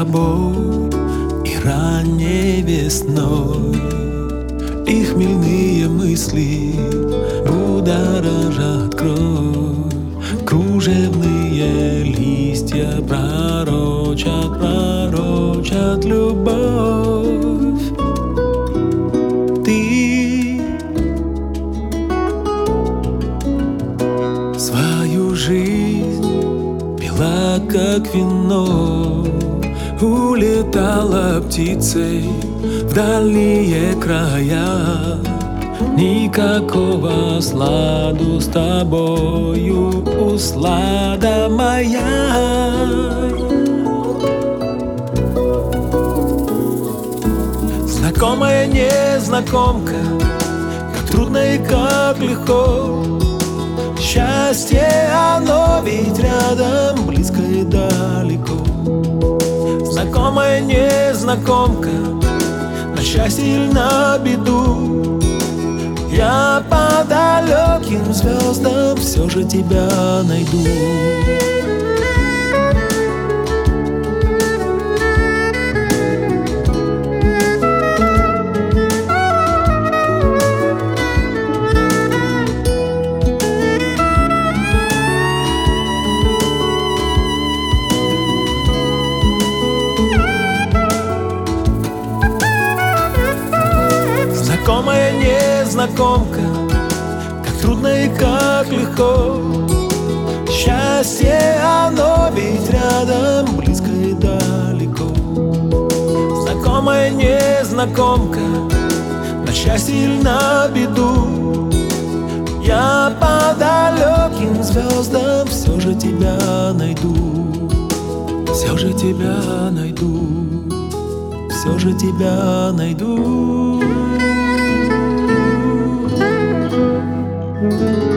тобой и ранней весной, и хмельные мысли будоражат кровь. Кружевные листья пророчат любовь. Ты свою жизнь пила как вино, улетала птицей в дальние края. Никакого сладу с тобою, услада моя. Знакомая незнакомка, как трудно и как легко. Счастье, оно ведь рядом, близко и далеко. Знакомая незнакомка, на счастье или на беду, я по далеким звездам все же тебя найду. Знакомая незнакомка, как трудно и как легко. Счастье, оно ведь рядом, близко и далеко. Знакомая незнакомка, на счастье или на беду, я по далеким звездам все же тебя найду. Все же тебя найду, все же тебя найду.